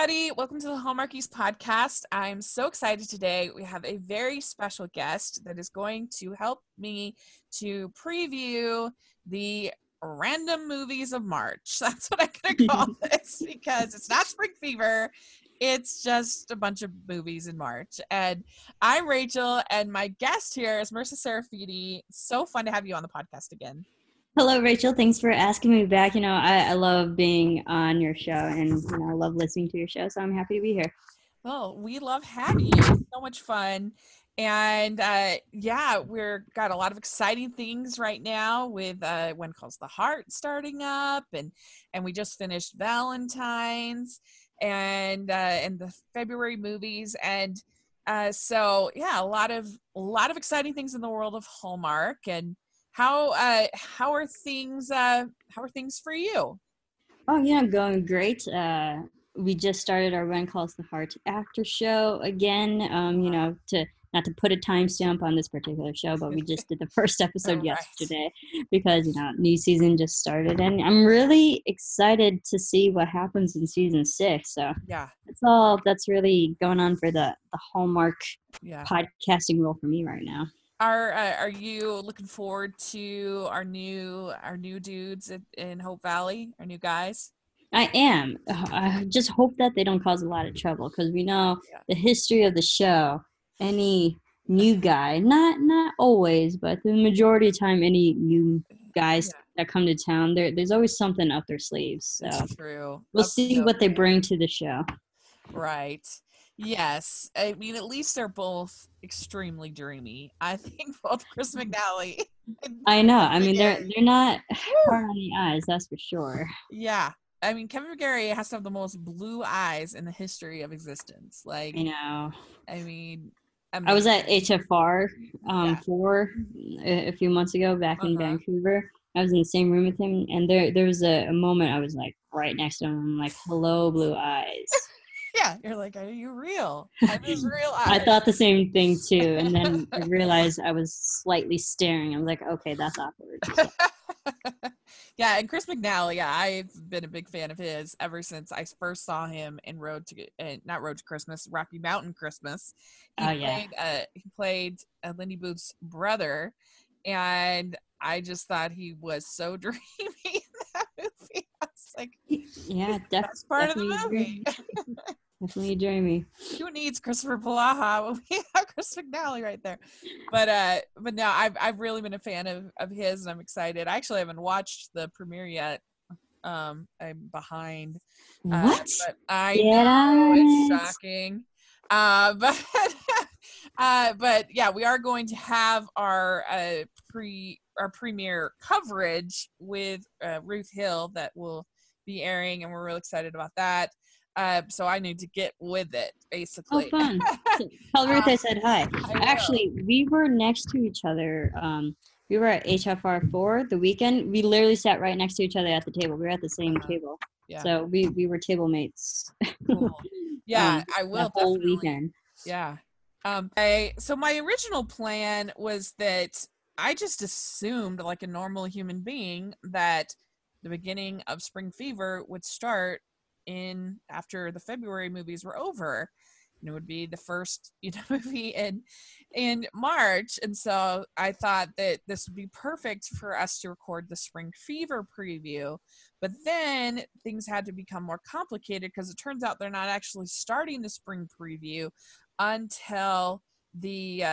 everybody. Welcome to the Hallmarkies podcast. I'm so excited today. We have a very special guest that is going to help me to preview the random movies of March. That's what I'm going to call this because it's not Spring Fever. It's just a bunch of movies in March. And I'm Rachel, and my guest here is Marissa Serafini. So fun to have you on the podcast again. Hello, Rachel. Thanks for asking me back. I love being on your show, and I love listening to your show, so I'm happy to be here. Well, we love having you. It's so much fun. And we're got a lot of exciting things right now with When Calls the Heart starting up, and we just finished Valentine's and the February movies, and a lot of exciting things in the world of Hallmark. And how are things for you? Oh, yeah, going great. We just started our When Calls the Heart after show again. Not to put a timestamp on this particular show, but we just did the first episode yesterday because new season just started, and I'm really excited to see what happens in season 6. So yeah, that's really going on for the Hallmark podcasting role for me right now. Are you looking forward to our new dudes in Hope Valley, our new guys? I am. I just hope that they don't cause a lot of trouble because we know the history of the show. Any new guy, not always, but the majority of the time, any new guys that come to town, there's always something up their sleeves. So that's true. We'll see what they bring to the show. Right. Yes. I mean, at least they're both extremely dreamy. I think both Chris McNally. I know. I mean, they're not hard on the eyes, that's for sure. Yeah. I mean, Kevin McGarry has to have the most blue eyes in the history of existence. Like, I know. I mean, I was at HFR 4 a few months ago back in Vancouver. I was in the same room with him, and there was a moment I was like right next to him. I'm like, hello, blue eyes. Yeah, you're like, are you real? I was real eyes. I thought the same thing too, and then I realized I was slightly staring. I was like, okay, that's awkward. So. Yeah, and Chris McNally, I've been a big fan of his ever since I first saw him in Rocky Mountain Christmas. He played Lindy Booth's brother, and I just thought he was so dreamy in that movie. I was like, yeah, that's part of the movie. Definitely dreamy. Who needs Christopher Polaha when we have Chris McNally right there? But no, I've really been a fan of his, and I'm excited. I actually haven't watched the premiere yet. I'm behind. What? But I know it's shocking. But yeah, we are going to have our premiere coverage with Ruth Hill that will be airing, and we're real excited about that. So I need to get with it, basically. Oh, fun. Tell Ruth I said hi. Actually, we were next to each other. We were at HFR 4 the weekend. We literally sat right next to each other at the table. We were at the same table. Yeah. So we were table mates. Cool. Yeah, I will the whole definitely. Weekend. Yeah. So my original plan was that I just assumed, like a normal human being, that the beginning of Spring Fever would start after the February movies were over, and it would be the first movie in March. And so I thought that this would be perfect for us to record the Spring Fever preview. But then things had to become more complicated because it turns out they're not actually starting the spring preview until the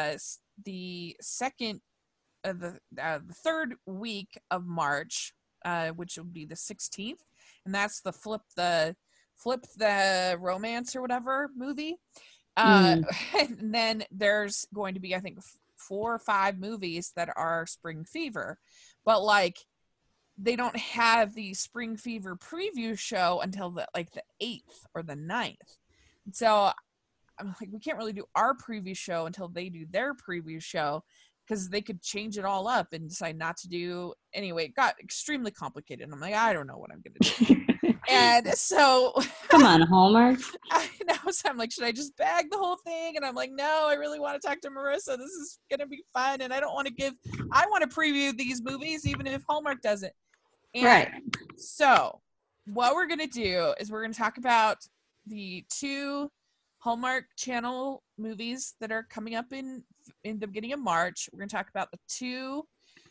third week of March, which will be the 16th. And that's the Flip the Romance or whatever movie. And then there's going to be, I think, 4 or 5 movies that are Spring Fever. But like, they don't have the Spring Fever preview show until the 8th or the 9th. So I'm like, we can't really do our preview show until they do their preview show, because they could change it all up and decide not to do. Anyway, it got extremely complicated. I'm like, I don't know what I'm going to do. And so come on, Hallmark. I know. So I'm like, should I just bag the whole thing? And I'm like, no, I really want to talk to Marissa. This is going to be fun. And I want to preview these movies, even if Hallmark doesn't. And right. So what we're going to do is we're going to talk about the 2 Hallmark Channel movies that are coming up in the beginning of March. We're going to talk about the 2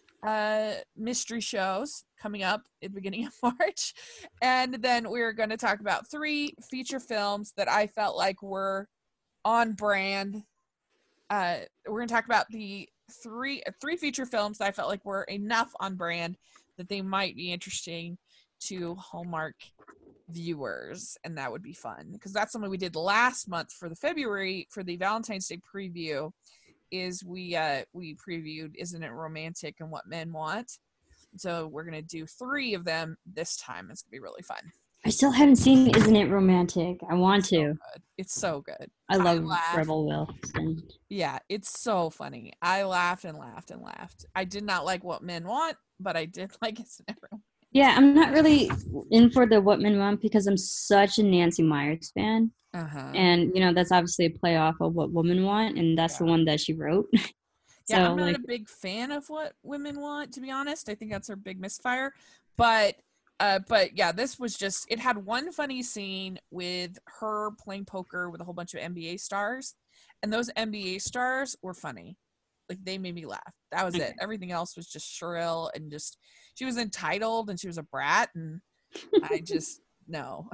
mystery shows coming up at the beginning of March. And then we're going to talk about 3 feature films that I felt like were on brand. We're going to talk about the three feature films that I felt like were enough on brand that they might be interesting to Hallmark viewers, and that would be fun because that's something we did last month for the February for the Valentine's Day preview. Is we previewed Isn't It Romantic and What Men Want. So we're gonna do 3 of them this time. It's gonna be really fun. I still haven't seen Isn't It Romantic. I want to. It's so good. I love Rebel Wilson. Yeah, it's so funny. I laughed and laughed and laughed. I did not like What Men Want, but I did like Isn't It Romantic. Yeah, I'm not really in for the What Men Want because I'm such a Nancy Meyers fan. Uh-huh. And, that's obviously a play off of What Women Want, and that's the one that she wrote. Yeah, I'm not a big fan of What Women Want, to be honest. I think that's her big misfire. But yeah, this was just, it had one funny scene with her playing poker with a whole bunch of NBA stars. And those NBA stars were funny. Like, they made me laugh. That was it. Everything else was just shrill and just, she was entitled and she was a brat. And I just, no.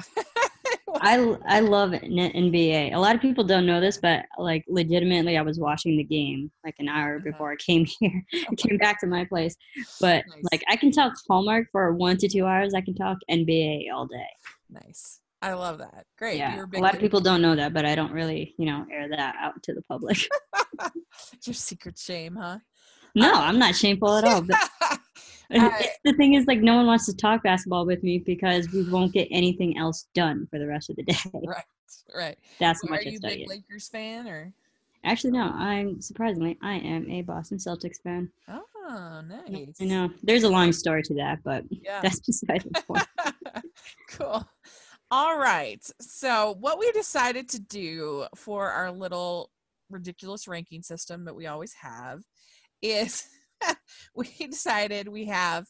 I love NBA. A lot of people don't know this, but like legitimately I was watching the game like an hour before I came here. I came back to my place. But like I can talk Hallmark for 1 to 2 hours. I can talk NBA all day. Nice. I love that. Great. Yeah. A lot of people don't know that, but I don't really, air that out to the public. It's your secret shame, huh? No, I'm not shameful at all. But the thing is, like, no one wants to talk basketball with me because we won't get anything else done for the rest of the day. Right. That's how much I study. Are you a big it. Lakers fan, or? Actually, no. I am a Boston Celtics fan. Oh, nice. I know. There's a long story to that, but that's beside the point. Cool. All right. So what we decided to do for our little ridiculous ranking system that we always have is we decided we have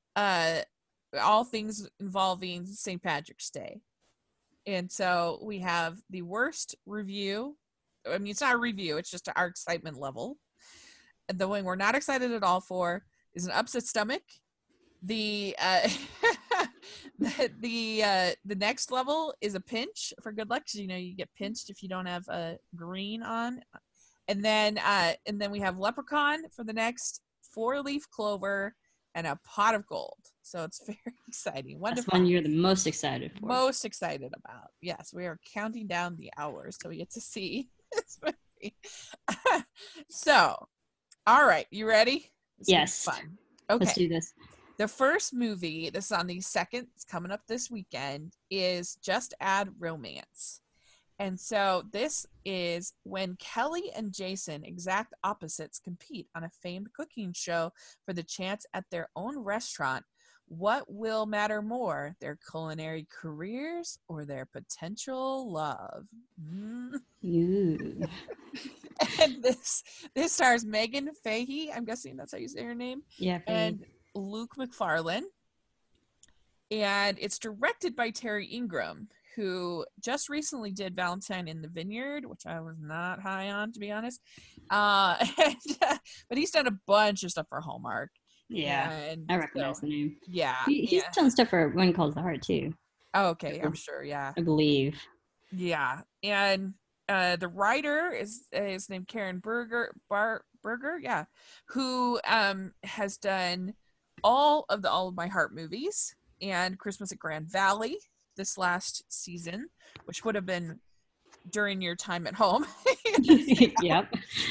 all things involving St. Patrick's Day. And so we have the worst review. I mean, it's not a review. It's just our excitement level. And the one we're not excited at all for is an upset stomach. The the next level is a pinch for good luck, because you get pinched if you don't have a green on. And then we have leprechaun for the next, 4-leaf clover, and a pot of gold. So it's very exciting. That's one you're the most excited for. Most excited about. Yes, we are counting down the hours till we get to see this movie. So, all right, you ready? Yes. Fun. Okay. Let's do this. The first movie, this is on the 2nd, it's coming up this weekend, is Just Add Romance. And so this is when Kelly and Jason, exact opposites, compete on a famed cooking show for the chance at their own restaurant. What will matter more, their culinary careers or their potential love? And this stars Megan Fahey. I'm guessing that's how you say her name. Yeah. And Luke McFarlane. And it's directed by Terry Ingram, who just recently did Valentine in the Vineyard, which I was not high on, to be honest. But he's done a bunch of stuff for Hallmark. Yeah, and I recognize the name. Yeah. He's done stuff for When Calls the Heart, too. Oh, okay, I'm sure, yeah. I believe. Yeah, and the writer is named Karen Berger, yeah, who has done all of My Heart movies and Christmas at Grand Valley this last season, which would have been during your time at home. Yep.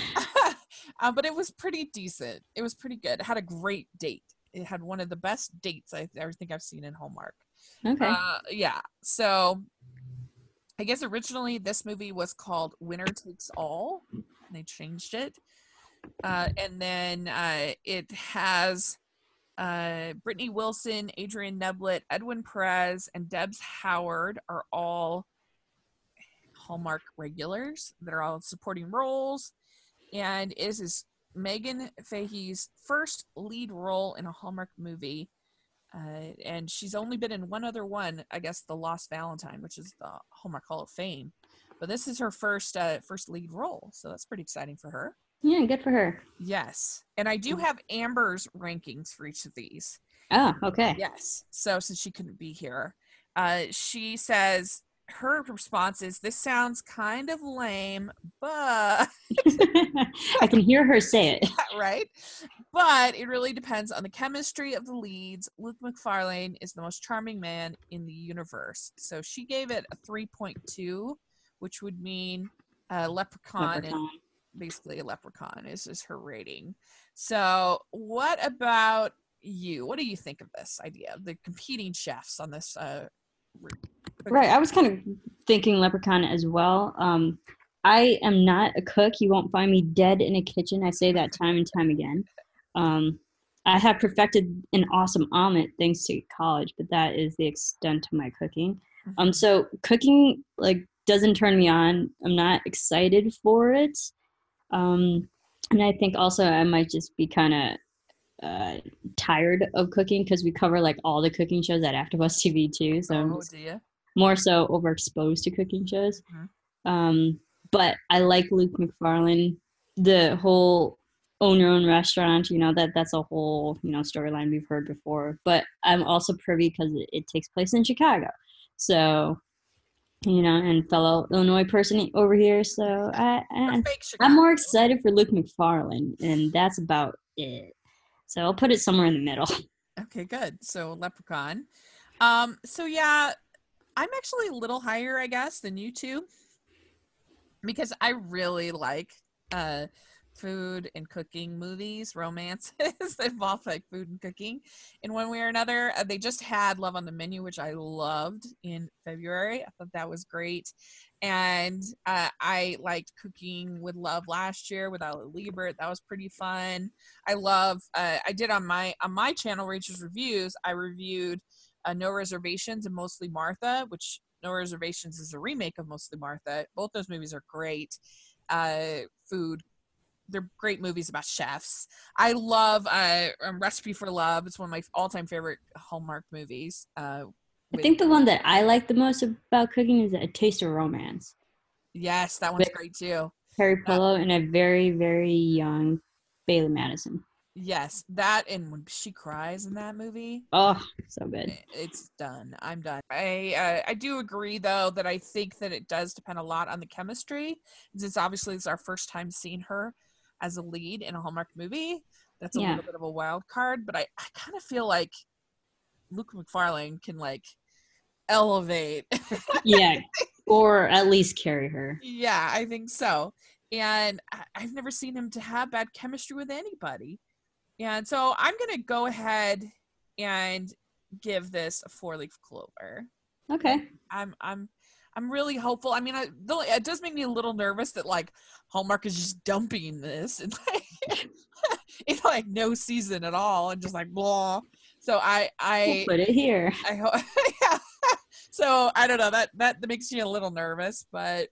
But it was pretty decent. It was pretty good. It had a great date. It had one of the best dates I ever think I've seen in Hallmark. Okay. Yeah. So I guess originally this movie was called Winner Takes All. And they changed it. And then it has Brittany Wilson, Adrian Neblett, Edwin Perez, and Debs Howard are all Hallmark regulars that are all supporting roles. And this is Megan Fahey's first lead role in a Hallmark movie. And she's only been in one other one, I guess, The Lost Valentine, which is the Hallmark Hall of Fame. But this is her first lead role, so that's pretty exciting for her. Yeah, good for her. Yes. And I do have Amber's rankings for each of these. Oh, okay. Yes. So since she couldn't be here, she says her response is, "This sounds kind of lame, but..." I can hear her say it. Right? But it really depends on the chemistry of the leads. Luke McFarlane is the most charming man in the universe. So she gave it a 3.2, which would mean leprechaun. And basically a leprechaun is her rating. So what about you? What do you think of this idea? The competing chefs on this Right, I was kind of thinking leprechaun as well. I am not a cook. You won't find me dead in a kitchen. I say that time and time again. I have perfected an awesome omelet thanks to college, but that is the extent of my cooking. So cooking doesn't turn me on. I'm not excited for it. And I think also I might just be kind of tired of cooking because we cover all the cooking shows at AfterBuzz TV too. So I'm just more so overexposed to cooking shows. But I like Luke McFarlane. The whole own your own restaurant, that's a whole storyline we've heard before. But I'm also privy because it takes place in Chicago. So and fellow Illinois person over here. So I'm more excited for Luke McFarlane, and that's about it. So I'll put it somewhere in the middle. Okay, good. So Leprechaun. So yeah, I'm actually a little higher, I guess, than you two, because I really like food and cooking movies, romances that involve food and cooking in one way or another. They just had Love on the Menu, which I loved in February. I thought that was great. And I liked Cooking with Love last year with Ali Liebert. That was pretty fun. I love, I did on my channel, Rachel's Reviews, I reviewed No Reservations and Mostly Martha, which No Reservations is a remake of Mostly Martha. Both those movies are great. Food. They're great movies about chefs. I love Recipe for Love. It's one of my all-time favorite Hallmark movies. I think the one that I like the most about cooking is A Taste of Romance. Yes, that one's great too. Harry Polo and a very, very young Bailey Madison. Yes, that, and when she cries in that movie. Oh, so good. It's done. I'm done. I do agree, though, that I think that it does depend a lot on the chemistry. Since obviously it's our first time seeing her as a lead in a Hallmark movie. That's a little bit of a wild card, but I kind of feel like Luke McFarlane can elevate. Yeah, or at least carry her. Yeah, I think so. And I've never seen him to have bad chemistry with anybody. And so I'm going to go ahead and give this a 4-leaf clover. Okay. I'm really hopeful. I mean, it does make me a little nervous that Hallmark is just dumping this and in no season at all and just blah. So we'll put it here. I hope. Yeah. So I don't know, that makes me a little nervous, but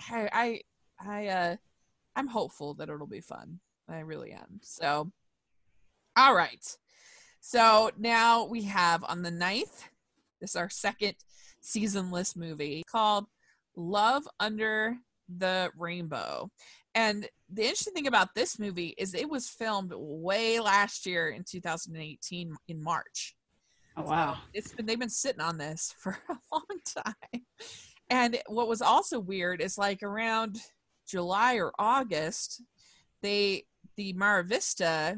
I'm hopeful that it'll be fun. I really am. So, all right. So now we have on the 9th, this is our second seasonless movie called Love Under the Rainbow. And the interesting thing about this movie is it was filmed way last year in 2018 in March. Oh, wow. So they've been sitting on this for a long time. And what was also weird is around July or August, the Mara Vista,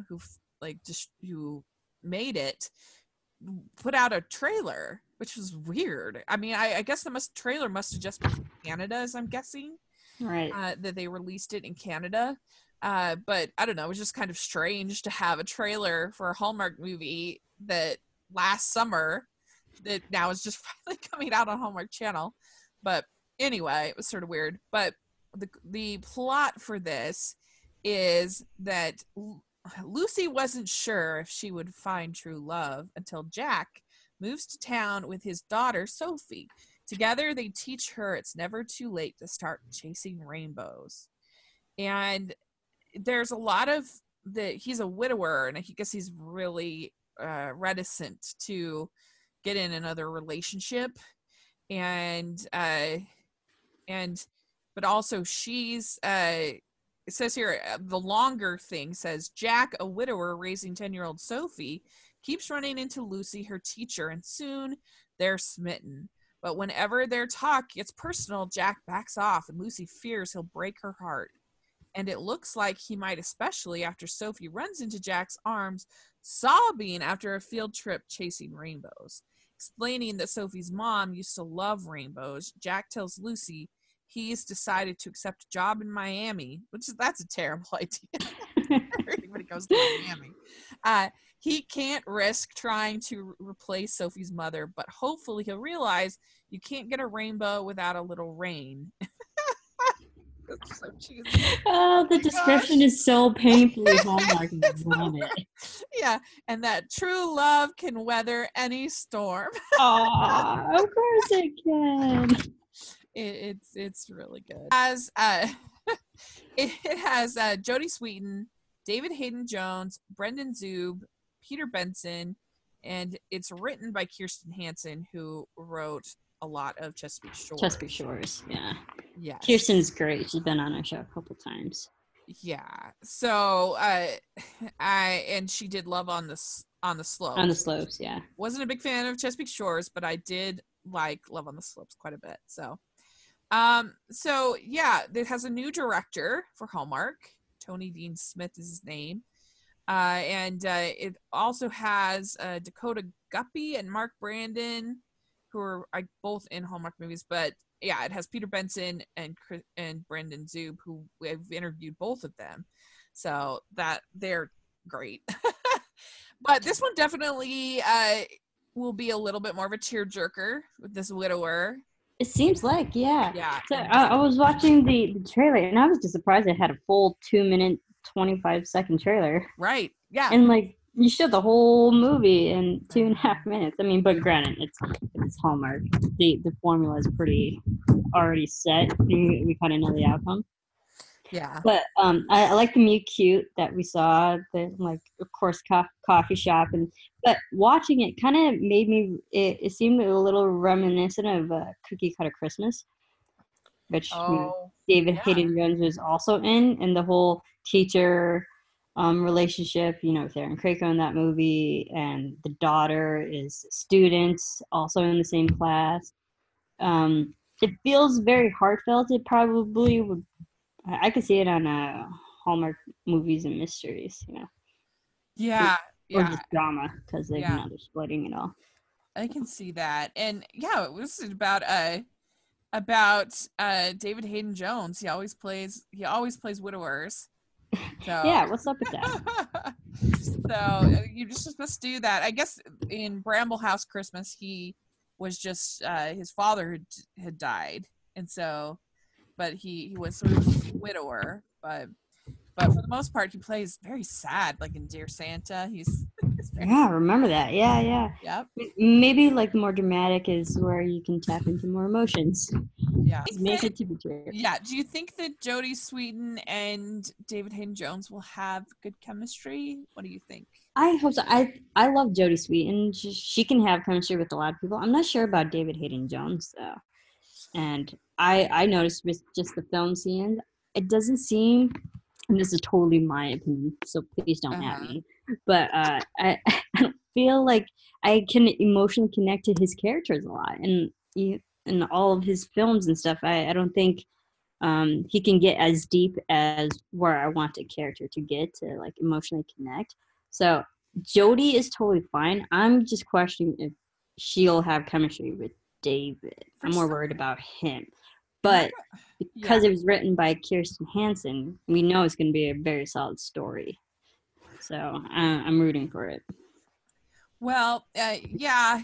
who made it, put out a trailer, which was weird. I mean, I guess the trailer must have just been from Canada, as I'm guessing. Right. That they released it in Canada. But I don't know, it was just kind of strange to have a trailer for a Hallmark movie that last summer that now is just finally coming out on Hallmark Channel. But anyway, it was sort of weird. But the plot for this is that Lucy wasn't sure if she would find true love until Jack moves to town with his daughter, Sophie. Together, they teach her it's never too late to start chasing rainbows. And there's a lot of he's a widower, and I guess he's really reticent to get in another relationship, and but also she's it says here, the longer thing says, Jack, a widower raising 10-year-old Sophie, keeps running into Lucy, her teacher, and soon they're smitten. But whenever their talk gets personal, Jack backs off, and Lucy fears he'll break her heart. And it looks like he might, especially after Sophie runs into Jack's arms, sobbing after a field trip chasing rainbows. Explaining that Sophie's mom used to love rainbows, Jack tells Lucy he's decided to accept a job in Miami, that's a terrible idea. Everybody goes to Miami. He can't risk trying to replace Sophie's mother, but hopefully he'll realize you can't get a rainbow without a little rain. That's so cheesy. Oh, the description is so painfully Hallmark. I love it. Yeah, and that true love can weather any storm. Aw, of course it can. It's really good. It has Jodie Sweetin, David Hayden Jones, Brendan Zub, Peter Benson, and it's written by Kirsten Hansen, who wrote a lot of Chesapeake Shores. Chesapeake Shores, yeah. Yes. Kirsten's great. She's been on our show a couple times. Yeah. So and she did Love on the Slopes. On the Slopes, yeah. Wasn't a big fan of Chesapeake Shores, but I did like Love on the Slopes quite a bit. So yeah, it has a new director for Hallmark. Tony Dean Smith is his name. And it also has Dakota Guppy and Mark Brandon, who are both in Hallmark movies. But yeah, it has Peter Benson and Brendan Zub, who we've interviewed both of them. So that they're great. But this one definitely will be a little bit more of a tearjerker with this widower. It seems like, yeah. Yeah. So I was watching the trailer, and I was just surprised it had a full 2-minute, 25-second trailer. Right. Yeah. And like you showed the whole movie in 2.5 minutes. I mean, but granted, it's Hallmark. The formula is pretty already set. We kind of know the outcome. Yeah. But I like the meet cute that we saw. The like, of course, coffee shop, but watching it kind of made me. It seemed a little reminiscent of Cookie Cutter Christmas, which David Hayden Jones was also in, and the whole teacher relationship. With Aaron Krakow in that movie, and the daughter is students also in the same class. It feels very heartfelt. It probably would. I could see it on Hallmark movies and mysteries, Yeah, or just drama because they're splitting it all. I can see that, and yeah, it was about David Hayden Jones. He always plays widowers. So yeah, what's up with that? So you're just supposed to do that. I guess in Bramble House Christmas, he was just his father had died, and so. But he was sort of a widower, but for the most part, he plays very sad, like in Dear Santa. He's very I remember that. Yeah. Yep. Maybe like more dramatic is where you can tap into more emotions. Yeah. Make it to be true. Yeah. Do you think that Jodie Sweetin and David Hayden Jones will have good chemistry? What do you think? I hope so. I love Jodie Sweetin. She can have chemistry with a lot of people. I'm not sure about David Hayden Jones though. And I noticed with just the film scenes, it doesn't seem, and this is totally my opinion, so please don't at me, but I don't feel like I can emotionally connect to his characters a lot. And in all of his films and stuff, I don't think he can get as deep as where I want a character to get to like emotionally connect. So Jodie is totally fine. I'm just questioning if she'll have chemistry with David. I'm more worried about him. But because it was written by Kirsten Hansen, we know it's going to be a very solid story. So I'm rooting for it. Well, yeah,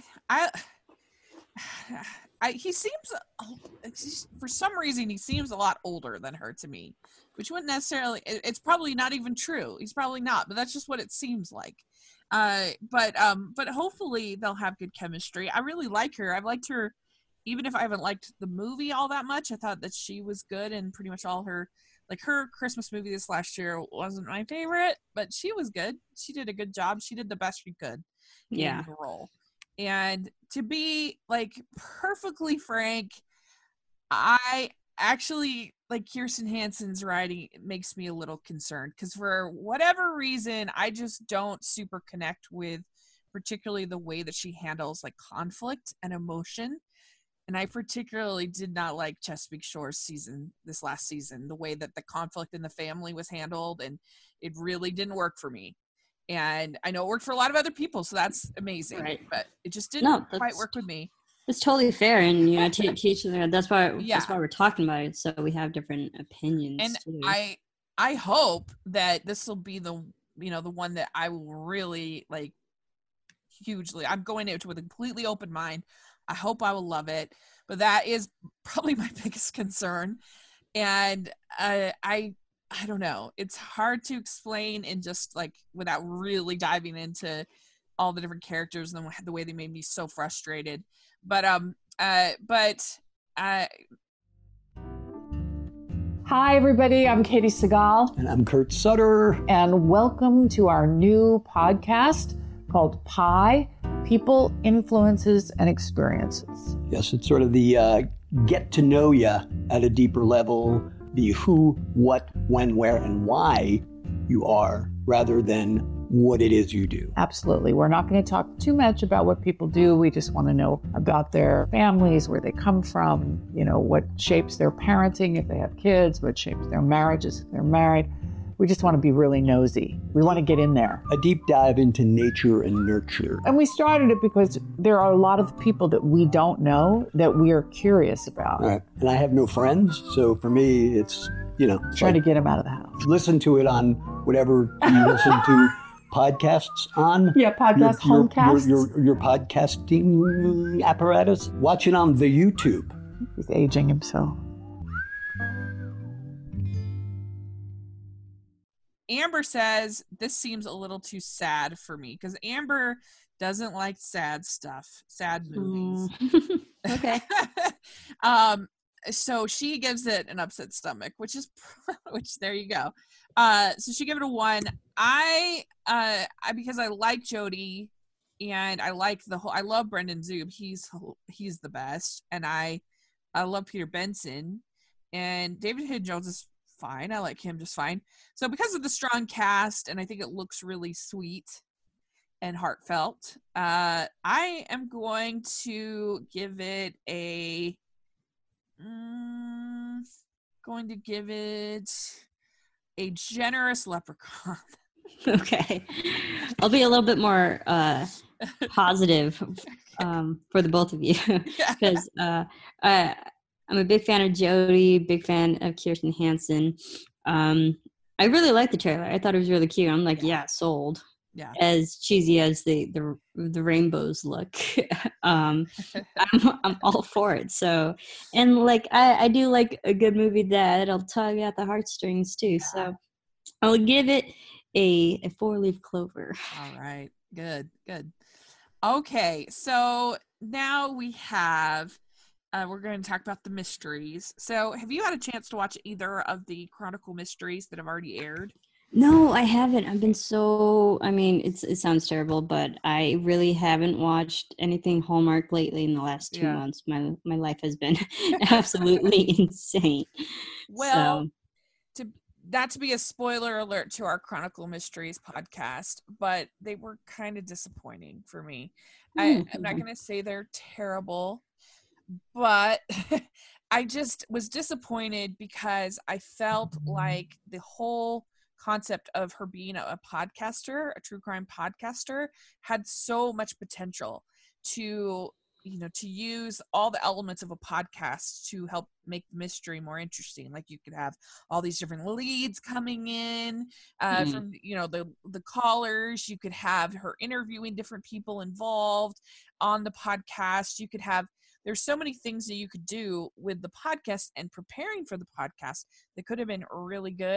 he seems, for some reason, he seems a lot older than her to me, which wouldn't necessarily, it's probably not even true. He's probably not, but that's just what it seems like. But hopefully they'll have good chemistry. I really like her. I've liked her, even if I haven't liked the movie all that much. I thought that she was good in pretty much all her, Like her Christmas movie this last year wasn't my favorite, but she was good. She did a good job. She did the best she could in the role. And to be like perfectly frank, I actually like Kirsten Hansen's writing makes me a little concerned because for whatever reason, I just don't super connect with particularly the way that she handles like conflict and emotion. And I particularly did not like Chesapeake Shore's this last season, the way that the conflict in the family was handled, and it really didn't work for me. And I know it worked for a lot of other people, so that's amazing. Right. But it just didn't quite work with me. It's totally fair, and teach that's why we're talking about it, so we have different opinions. And too. I hope that this will be the the one that I will really like hugely. I'm going into it with a completely open mind. I hope I will love it, but that is probably my biggest concern. And I don't know. It's hard to explain and just like without really diving into all the different characters and the way they made me so frustrated. But Hi everybody, I'm Katie Segal. And I'm Kurt Sutter. And welcome to our new podcast called Pi, People, Influences, and Experiences. Yes, it's sort of the get to know you at a deeper level, the who, what, when, where, and why you are, rather than what it is you do. Absolutely. We're not going to talk too much about what people do. We just want to know about their families, where they come from, what shapes their parenting if they have kids, what shapes their marriages if they're married. We just want to be really nosy. We want to get in there. A deep dive into nature and nurture. And we started it because there are a lot of people that we don't know that we are curious about. Right. And I have no friends, so for me, it's, trying to get them out of the house. Listen to it on whatever you listen to podcasts on. Yeah, homecasts. Your podcasting apparatus. Watch it on the YouTube. He's aging himself. Amber says this seems a little too sad for me because Amber doesn't like sad stuff, sad movies. Okay. So she gives it an upset stomach, which there you go. So she gave it a 1. I because I like Jodie and I like I love Brendan Zub. He's the best. And I love Peter Benson, and David Hyde Jones is fine. I like him just fine. So because of the strong cast, and I think it looks really sweet and heartfelt, I am going to give it a generous leprechaun. Okay. I'll be a little bit more positive for the both of you because I'm a big fan of Jodie, big fan of Kirsten Hansen. I really liked the trailer. I thought it was really cute. I'm like, yeah sold. Yeah. As cheesy as the rainbows look, I'm all for it. So, and like I do like a good movie that'll tug at the heartstrings too. So, I'll give it a 4-leaf clover. All right, good. Okay, so now we have. We're going to talk about the mysteries. So, have you had a chance to watch either of the Chronicle mysteries that have already aired? No, I haven't. I've been it sounds terrible, but I really haven't watched anything Hallmark lately in the last 2 months. My life has been absolutely insane. Well, not to be a spoiler alert to our Chronicle Mysteries podcast, but they were kind of disappointing for me. I'm not going to say they're terrible, but I just was disappointed because I felt like the whole concept of her being a podcaster, a true crime podcaster, had so much potential to use all the elements of a podcast to help make the mystery more interesting. Like you could have all these different leads coming in from the callers. You could have her interviewing different people involved on the podcast. You could have there's so many things that you could do with the podcast and preparing for the podcast that could have been really good.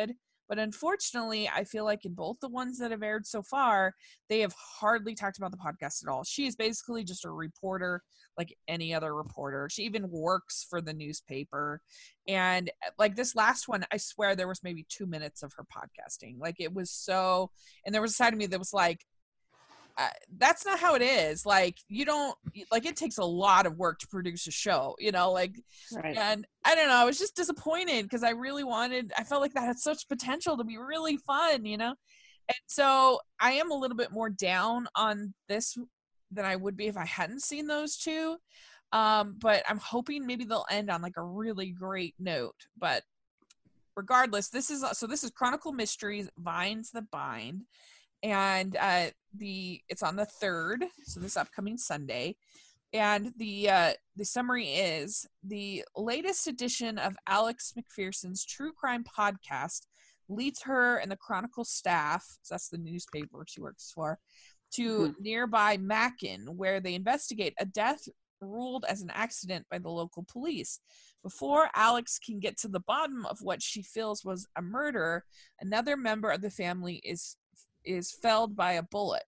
But unfortunately, I feel like in both the ones that have aired so far, they have hardly talked about the podcast at all. She is basically just a reporter like any other reporter. She even works for the newspaper. And like this last one, I swear there was maybe 2 minutes of her podcasting. Like it was so, and there was a side of me that was like, that's not how it is. Like you don't, like it takes a lot of work to produce a show, you know, like, Right. and I don't know, I was just disappointed because I really I felt like that had such potential to be really fun, you know? And so I am a little bit more down on this than I would be if I hadn't seen those two. But I'm hoping maybe they'll end on like a really great note. But regardless, this is Chronicle Mysteries, Vines That Bind. And it's on the 3rd, so this upcoming Sunday. And the summary is the latest edition of Alex McPherson's true crime podcast leads her and the Chronicle staff, so that's the newspaper she works for, to nearby Macon, where they investigate a death ruled as an accident by the local police. Before Alex can get to the bottom of what she feels was a murder, another member of the family is felled by a bullet,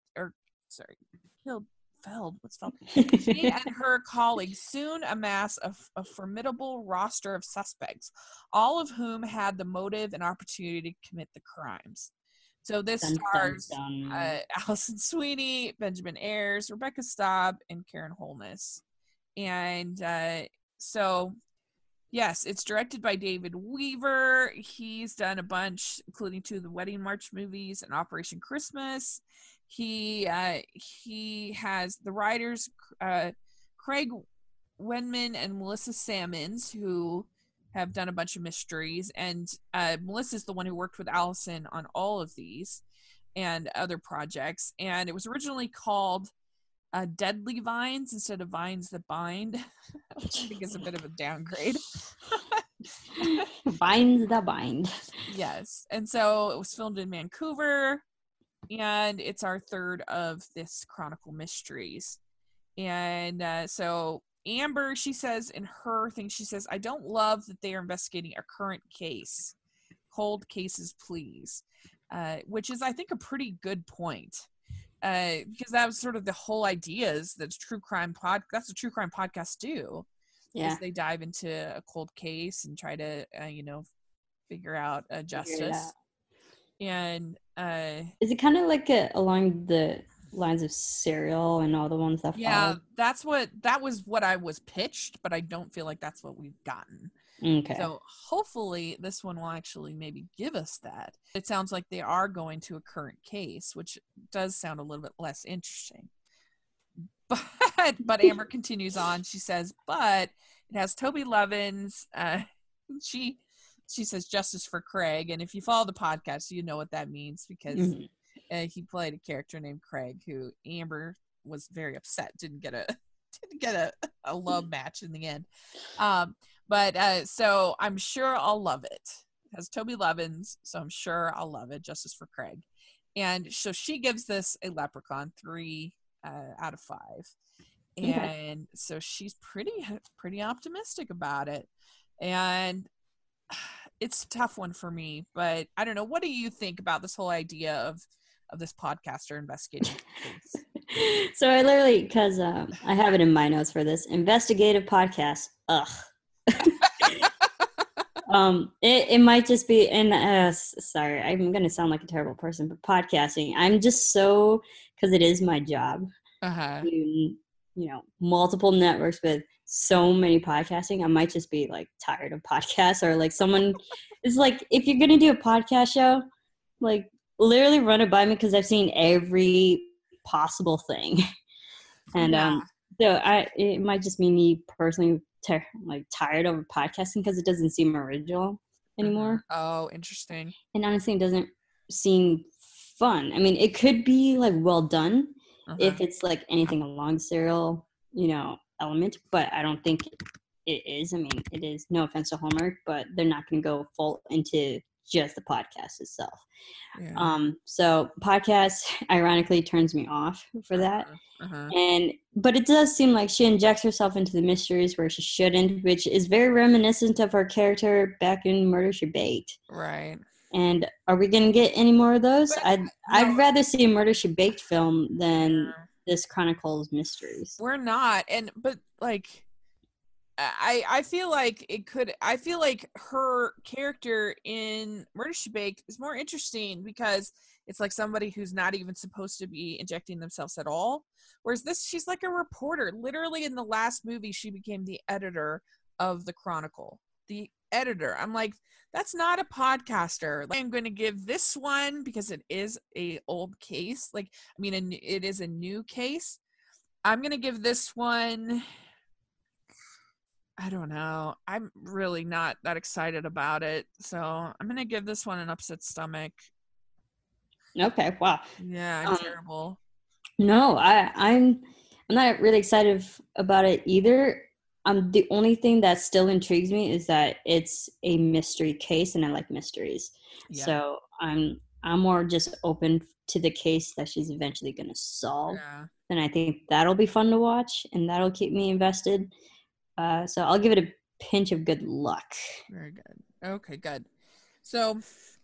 what's felled? She and her colleagues soon amass a formidable roster of suspects, all of whom had the motive and opportunity to commit the crimes. So this stars Allison Sweeney, Benjamin Ayres, Rebecca Staub, and Karen Holness. And so yes, it's directed by David Weaver. He's done a bunch, including 2 of the Wedding March movies and Operation Christmas. He has the writers Craig Wenman and Melissa Sammons, who have done a bunch of mysteries. And Melissa's the one who worked with Allison on all of these and other projects. And it was originally called Deadly Vines instead of Vines That Bind, which I think is a bit of a downgrade. Vines That Bind. Yes. And so it was filmed in Vancouver, and it's our 3rd of this Chronicle Mysteries. And so Amber, she says in her thing, she says, I don't love that they are investigating a current case. Cold cases, please. Which is, I think, a pretty good point. Because that was sort of the whole idea is that that's what true crime podcasts do. Yeah. Is they dive into a cold case and try to, figure out justice. And is it kind of like along the lines of Serial and all the ones that followed? That was what I was pitched, but I don't feel like that's what we've gotten. Okay. So hopefully this one will actually maybe give us that. It sounds like they are going to a current case, which does sound a little bit less interesting. But Amber continues on. She says, but it has Toby Levins. She says justice for Craig. And if you follow the podcast, you know what that means because he played a character named Craig who Amber was very upset didn't get a love match in the end. But so I'm sure I'll love it. It has Toby Levins, so I'm sure I'll love it. Justice for Craig. And so she gives this a Leprechaun 3 out of 5. And so she's pretty optimistic about it. And it's a tough one for me, but I don't know. What do you think about this whole idea of this podcaster investigating the case? So I literally, because I have it in my notes for this, investigative podcast. Ugh. It might just be, and sorry, I'm going to sound like a terrible person, but podcasting, I'm just so, because it is my job. Multiple networks with so many podcasting, I might just be like tired of podcasts, or like someone is like, if you're going to do a podcast show, like literally run it by me because I've seen every possible thing. And so it might just be me personally tired of podcasting because it doesn't seem original anymore. Oh, interesting. And honestly, it doesn't seem fun. I mean, it could be like well done if it's like anything along the Serial, element, but I don't think it is. I mean, it is, no offense to Hallmark, but they're not going to go full into just the podcast itself. Yeah. So podcast ironically turns me off for that. But it does seem like she injects herself into the mysteries where she shouldn't, which is very reminiscent of her character back in Murder, She Baked. Right. And are we gonna get any more of those? But, I'd rather see a Murder She Baked film than this Chronicles Mysteries. we're not, but like, I feel like it could. I feel like her character in Murder She Baked is more interesting because it's like somebody who's not even supposed to be injecting themselves at all. Whereas this, she's like a reporter. Literally, in the last movie, she became the editor of the Chronicle. The editor. I'm like, that's not a podcaster. Like, I'm going to give this one because it is a old case. Like, I mean, it is a new case. I'm going to give this one. I don't know. I'm really not that excited about it. So I'm going to give this one an upset stomach. Okay, wow. Yeah, I'm terrible. No, I'm not really excited about it either. The only thing that still intrigues me is that it's a mystery case, and I like mysteries. Yeah. So I'm more just open to the case that she's eventually going to solve. Yeah. And I think that'll be fun to watch, and that'll keep me invested. So I'll give it a pinch of good luck. Very good. Okay, good. So,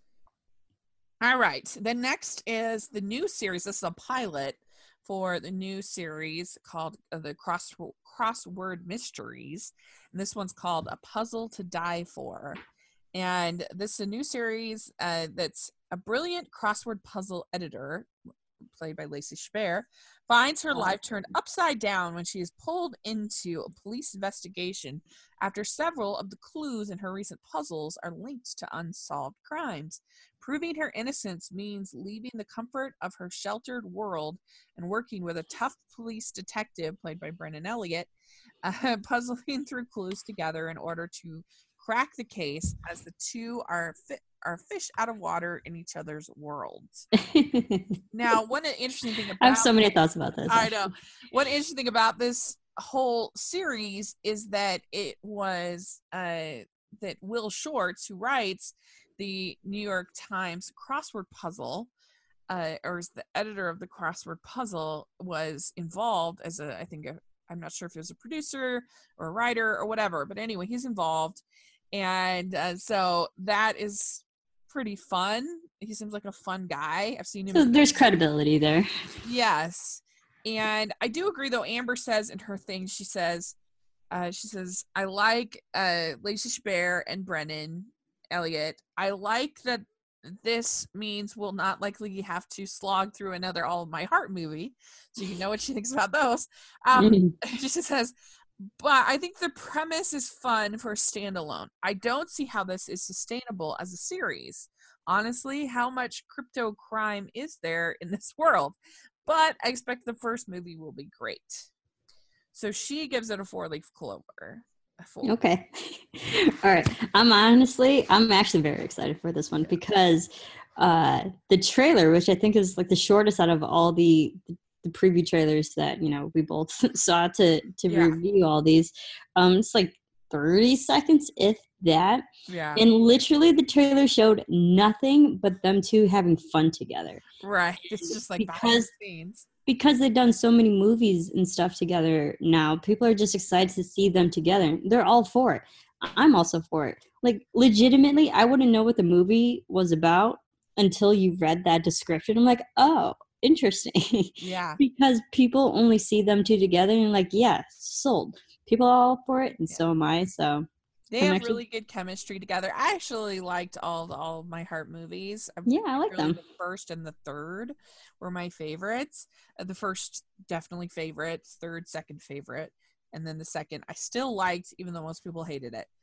all right. The next is the new series. This is a pilot for the new series called the Crossword Mysteries. And this one's called A Puzzle to Die For. And this is a new series that's a brilliant crossword puzzle editor, played by Lacey Chabert, finds her life turned upside down when she is pulled into a police investigation after several of the clues in her recent puzzles are linked to unsolved crimes. Proving her innocence means leaving the comfort of her sheltered world and working with a tough police detective, played by Brennan Elliott, puzzling through clues together in order to crack the case, as the two are fish out of water in each other's worlds. Now, one interesting thing about I have so many thoughts about this. I know. One interesting thing about this whole series is that it was that Will Shortz, who writes the New York Times crossword puzzle, or is the editor of the crossword puzzle, was involved as I'm not sure if he was a producer or a writer or whatever, but anyway, he's involved. And so that is pretty fun. He seems like a fun guy. I've seen him. So there's credibility there. Yes. And I do agree, though. Amber says in her thing, she says, I like Lacey Chabert and Brennan Elliott. I like that this means we'll not likely have to slog through another All of My Heart movie. So you know what she thinks about those. She says, but I think the premise is fun for a standalone. I don't see how this is sustainable as a series. Honestly, how much crypto crime is there in this world? But I expect the first movie will be great. So she gives it a 4-leaf clover. Okay. All right. I'm actually very excited for this one because the trailer, which I think is like the shortest out of all the preview trailers that, we both saw to review all these, it's like 30 seconds, if that. Yeah. And literally the trailer showed nothing but them two having fun together. Right. It's just like behind the scenes. Because they've done so many movies and stuff together now, people are just excited to see them together. They're all for it. I'm also for it. Like, legitimately, I wouldn't know what the movie was about until you read that description. I'm like, oh, interesting. Yeah. Because people only see them two together and like, yeah, sold. People are all for it, and so am I. So they have really good chemistry together. I actually liked all of My Heart movies. I like them. The first and the third were my favorites. The first, definitely favorite. Third, second favorite. And then the second, I still liked, even though most people hated it.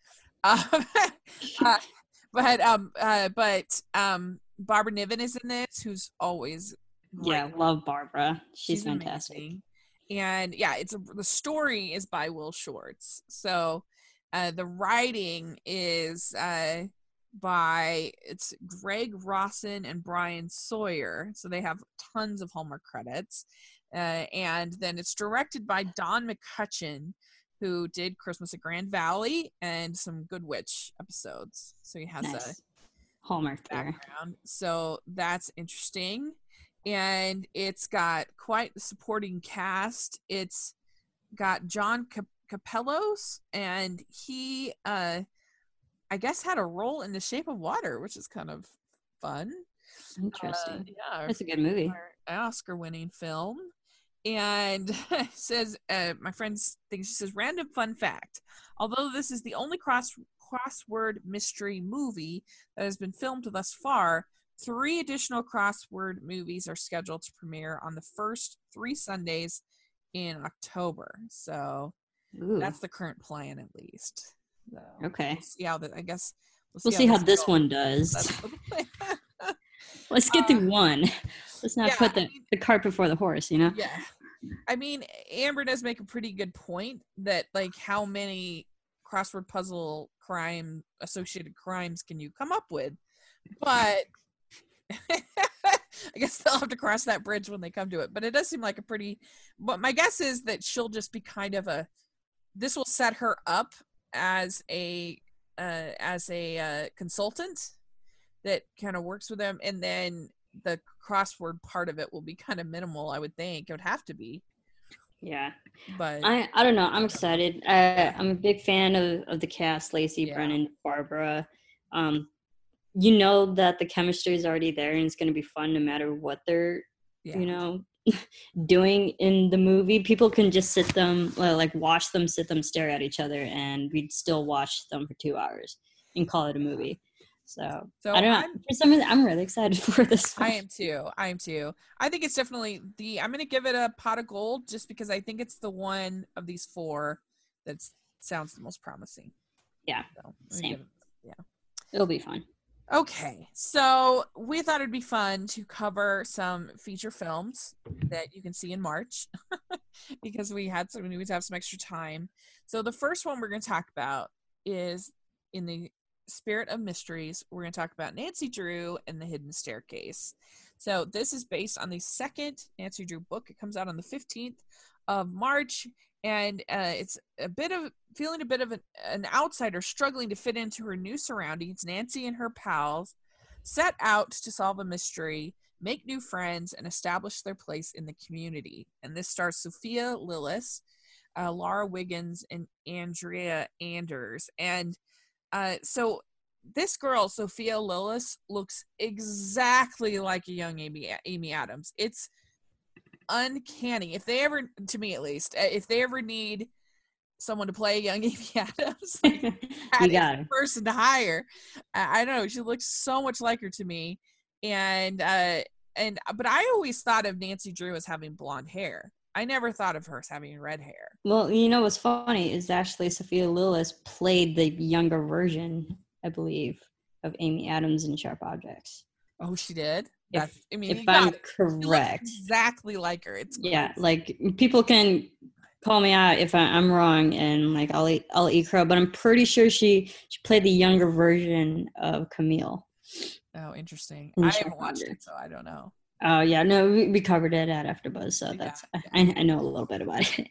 But Barbara Niven is in this, who's always great. Yeah, love Barbara. She's fantastic. Amazing. And yeah, the story is by Will Shortz. So the writing is by Greg Rawson and Brian Sawyer. So they have tons of Hallmark credits. And then it's directed by Don McCutcheon, who did Christmas at Grand Valley and some Good Witch episodes. So he has a Hallmark background. So that's interesting. And it's got quite the supporting cast. It's got John Capellos, and he I guess had a role in The Shape of Water, which is kind of fun. Interesting. Yeah, That's a good movie. our Oscar-winning film. And says, my friend thinks, she says, random fun fact. Although this is the only crossword mystery movie that has been filmed thus far, 3 additional crossword movies are scheduled to premiere on the first 3 Sundays in October. So Ooh. that's the current plan, at least. So Okay. we'll see how that. I guess We'll see how this this goes. one does. That's the plan. Let's get through one. Let's not yeah, put the cart before the horse, you know? Yeah. I mean, Amber does make a pretty good point that, like, how many crossword puzzle associated crimes can you come up with? But I guess they'll have to cross that bridge when they come to it. But it does seem like a pretty, but my guess is that she'll just be kind of this will set her up as a consultant that kind of works with them, and then the crossword part of it will be kind of minimal. I would think it would have to be. Yeah, but I don't know. I'm excited. I'm a big fan of the cast: Lacey, Yeah. Brennan, Barbara. You know that the chemistry is already there, and it's going to be fun no matter what they're doing in the movie. People can just watch them, sit them, stare at each other, and we'd still watch them for 2 hours and call it a movie. So I don't know. For some reason, I'm really excited for this one. I am too. I think it's definitely I'm going to give it a pot of gold just because I think it's the one of these 4 that sounds the most promising. Yeah. So, same. It'll be fun. Okay. So we thought it'd be fun to cover some feature films that you can see in March because we have some extra time. So the first one we're going to talk about is, in the spirit of mysteries, we're going to talk about Nancy Drew and the Hidden Staircase. So this is based on the second Nancy Drew book. It comes out on the 15th of March, and it's feeling a bit of an outsider struggling to fit into her new surroundings. Nancy and her pals set out to solve a mystery, make new friends, and establish their place in the community. And this stars Sophia Lillis, Laura Wiggins, and Andrea Anders. And so this girl, Sophia Lillis, looks exactly like a young Amy Adams. It's uncanny. If they ever, to me at least, if they ever need someone to play young Amy Adams, like, you got a person to hire. I don't know. She looks so much like her to me. But I always thought of Nancy Drew as having blonde hair. I never thought of her as having red hair. Well, you know what's funny is actually Sophia Lillis played the younger version, I believe, of Amy Adams in Sharp Objects. Oh, she did? If I'm correct. Exactly like her. It's crazy. Yeah, like, people can call me out if I'm wrong, and like I'll eat crow, but I'm pretty sure she played the younger version of Camille. Oh, interesting. I haven't watched it, so I don't know. Oh yeah, no, we covered it at AfterBuzz, so that's I know a little bit about it.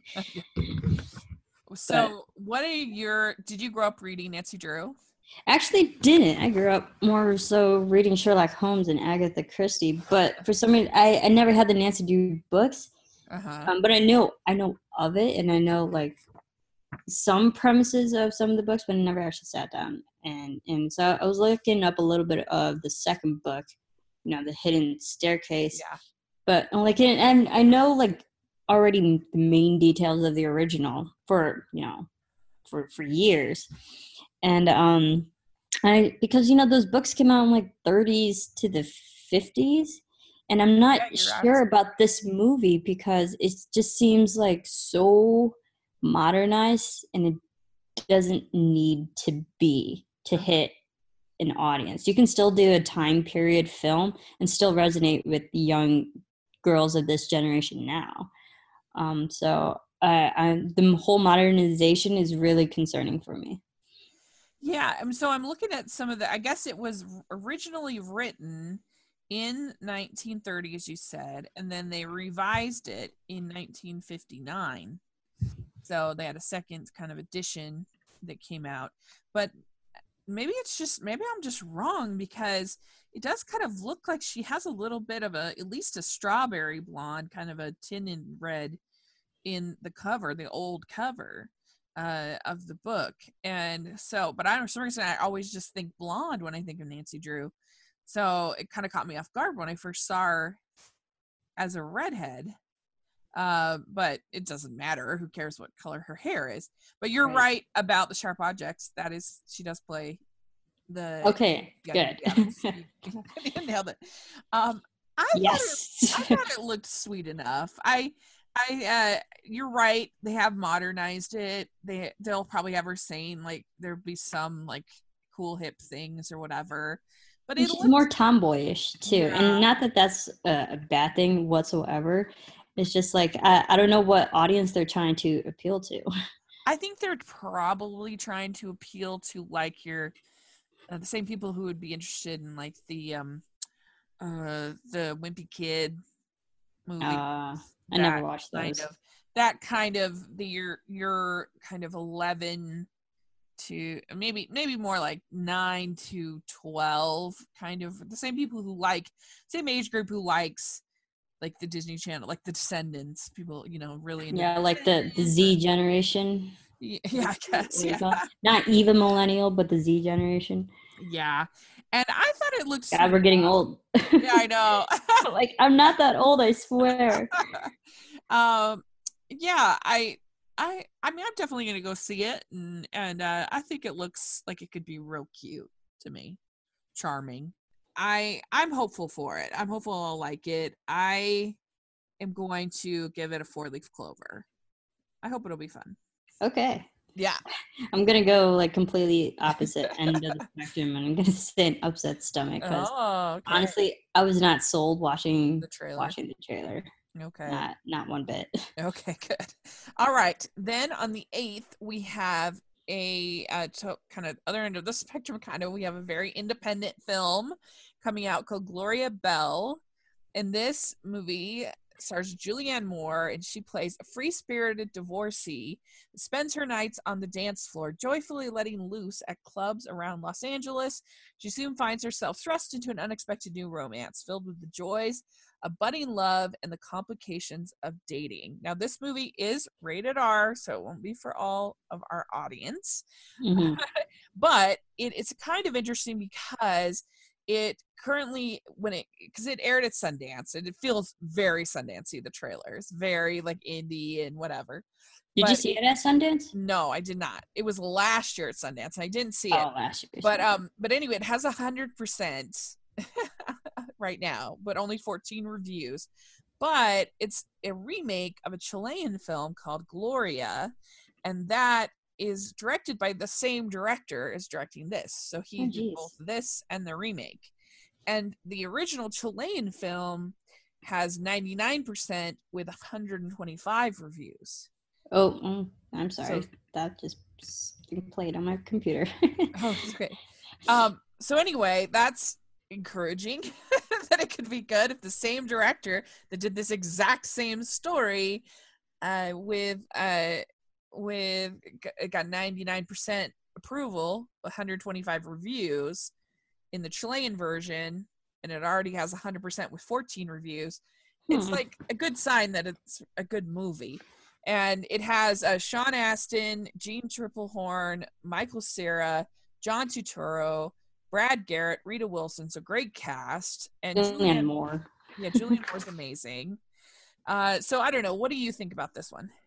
So, did you grow up reading Nancy Drew? Actually didn't. I grew up more so reading Sherlock Holmes and Agatha Christie, but for some reason I never had the Nancy Drew books. But I know of it, and I know like some premises of some of the books, but I never actually sat down and so I was looking up a little bit of the second book, the Hidden Staircase. Yeah. But like, and I know like already the main details of the original for years, and because those books came out in like 30s to the 50s. And I'm not sure about this movie because it just seems like so modernized, and it doesn't need to be to hit an audience. You can still do a time period film and still resonate with the young girls of this generation now. So the whole modernization is really concerning for me. Yeah, so I'm looking at some of I guess it was originally written in 1930, as you said, and then they revised it in 1959. So they had a second kind of edition that came out. But maybe I'm just wrong, because it does kind of look like she has a little bit of at least a strawberry blonde, kind of a tin and red in the cover, the old cover of the book. And so, but for some reason, I always just think blonde when I think of Nancy Drew. So it kind of caught me off guard when I first saw her as a redhead. But it doesn't matter. Who cares what color her hair is? But you're right about the sharp objects. That is, she does play the. Okay, good. You nailed it. I thought it looked sweet enough. You're right. They have modernized it. They'll probably have her saying like there'll be some like cool hip things or whatever. But she's more tomboyish too, and not that that's a bad thing whatsoever. It's just like I don't know what audience they're trying to appeal to. I think they're probably trying to appeal to like your the same people who would be interested in like the Wimpy Kid movie. I never watched those. That kind of your kind of 11 to maybe more like 9 to 12, kind of the same people who like same age group who likes like the Disney Channel, like the Descendants, people, really into like the Z generation. Yeah, I guess. Yeah. Not even millennial, but the Z generation. Yeah. And I thought it looked God, we're getting old. Yeah, I know. Like, I'm not that old, I swear. Yeah, I mean, I'm definitely gonna go see it, and I think it looks like it could be real cute to me, charming. I'm hopeful for it. I'm hopeful I'll like it. I am going to give it a 4-leaf clover. I hope it'll be fun. Okay. Yeah. I'm gonna go like completely opposite end of the spectrum, and I'm gonna say an upset stomach because honestly, I was not sold watching the trailer. Okay. Not one bit. Okay, good. All right. Then on the 8th, we have a kind of other end of the spectrum, we have a very independent film coming out called Gloria Bell. And this movie stars Julianne Moore, and she plays a free-spirited divorcee who spends her nights on the dance floor, joyfully letting loose at clubs around Los Angeles. She soon finds herself thrust into an unexpected new romance filled with the joys of budding love and the complications of dating. Now, this movie is rated R, so it won't be for all of our audience. Mm-hmm. But it's kind of interesting because it currently, because it aired at Sundance, and it feels very Sundancey, the trailer. It's very like indie and whatever. Did you see it at Sundance? No, I did not. It was last year at Sundance, and I didn't see it. Last year. But anyway, it has 100% right now, but only 14 reviews. But it's a remake of a Chilean film called Gloria, and that is directed by the same director as directing this. So he did both this and the remake. And the original Chilean film has 99% with 125 reviews. Oh, I'm sorry. That just played on my computer. Oh, okay. So anyway, that's encouraging that it could be good if the same director that did this exact same story with got 99% approval, 125 reviews in the Chilean version, and it already has 100% with 14 reviews. It's like a good sign that it's a good movie. And it has Sean Astin, Jean Tripplehorn, Michael Cera, John Turturro, Brad Garrett, Rita Wilson. So great cast. And Julianne Moore. Yeah, Julianne Moore's amazing. So I don't know. What do you think about this one?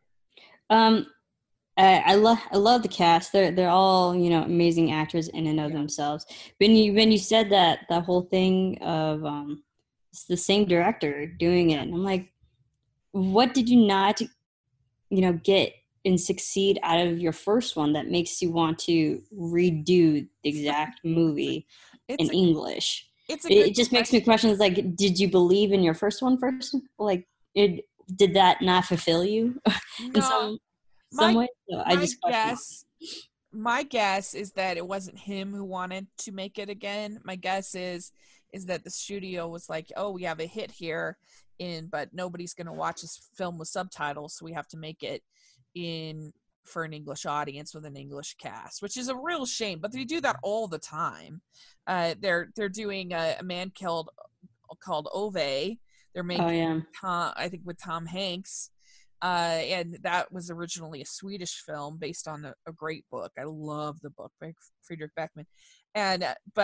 I love the cast. They're all amazing actors in and of themselves. When you said that whole thing of it's the same director doing it, and I'm like, what did you not get and succeed out of your first one that makes you want to redo the exact movie in English? It just makes me question, like, did you believe in your first one first? Like, did that not fulfill you in some way? So my guess is that it wasn't him who wanted to make it again. My guess is that the studio was like, oh, we have a hit here, but nobody's going to watch this film with subtitles, so we have to make it for an English audience with an English cast, which is a real shame. But they do that all the time. They're doing a Man called Ove. They're making I think with Tom Hanks. And that was originally a Swedish film based on a great book. I love the book by Friedrich Beckman. And but